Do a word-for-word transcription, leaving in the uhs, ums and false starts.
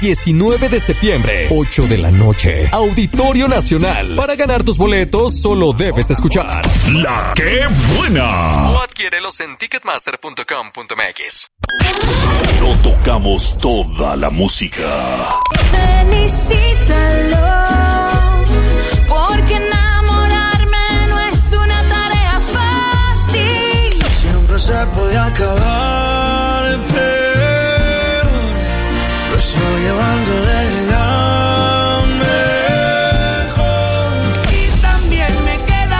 diecinueve de septiembre, ocho de la noche, Auditorio Nacional. Para ganar tus boletos, solo debes escuchar La Que Buena. O adquiérelos en ticketmaster punto com punto m x. No tocamos toda la música. Felicítalo.